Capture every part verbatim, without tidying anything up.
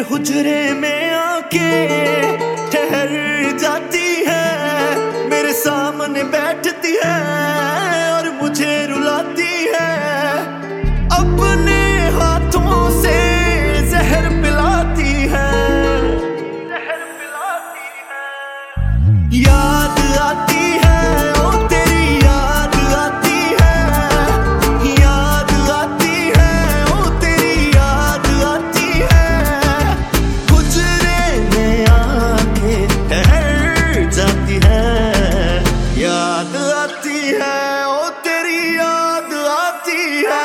हुजरे में आके ठहर जाती है, मेरे सामने बैठती है और मुझे रुलाती है, अपने हाथों से जहर पिलाती है, जहर पिलाती है। याद आती है ओ तेरी याद आती है, याद आती है ओ तेरी याद आती है, हुजरे में आके ठहर जाती है, याद आती है ओ तेरी याद आती है।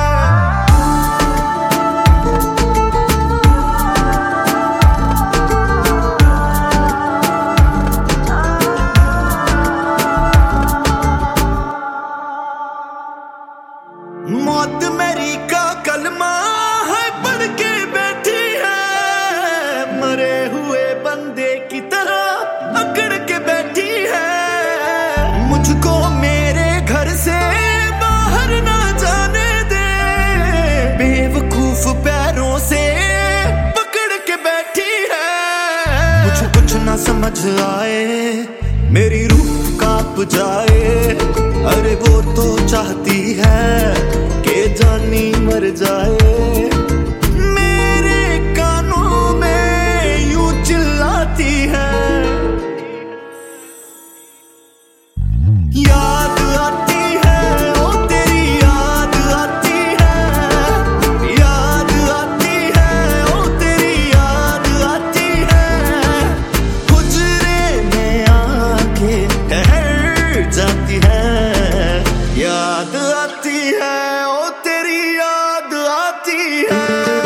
मौत मेरी का कलमा है पढ़ के बैठी है, मरे हुए बंदे की तरह अकड़ के बैठी है, मुझको मेरे घर से बाहर ना जाने दे, बेवकूफ पैरों से पकड़ के बैठी है, मुझे कुछ ना समझ आए, मेरी रूह कांप जाए, अरे वो तो चाहती है कि जानी मर जाए, मेरे कानों में यूं चिल्लाती है, याद आती है ओ तेरी याद आती है, याद आती है ओ तेरी याद आती है, हुजरे में आके ठहर जाती है, याद आती है ओ तेरी याद आती है।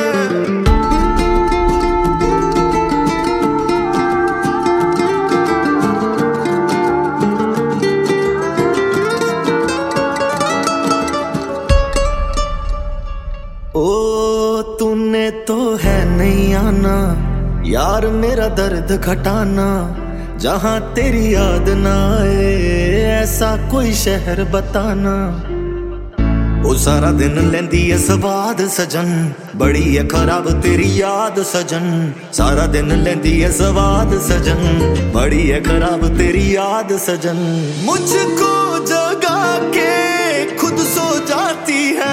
ओ तूने तो है नहीं आना यार मेरा दर्द घटाना, जहां तेरी याद ना आए ऐसा कोई शहर बताना, ओ सारा दिन लेंदी है स्वाद सजन, बड़ी है खराब तेरी याद सजन, सारा दिन लेंदी है स्वाद सजन, बड़ी है खराब तेरी याद सजन, मुझको जगा के खुद सो जाती है,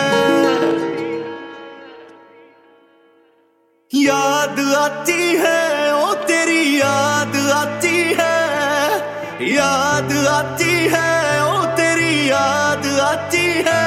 याद आती है ओ तेरी याद आती है, याद आती है ओ तेरी याद आती है,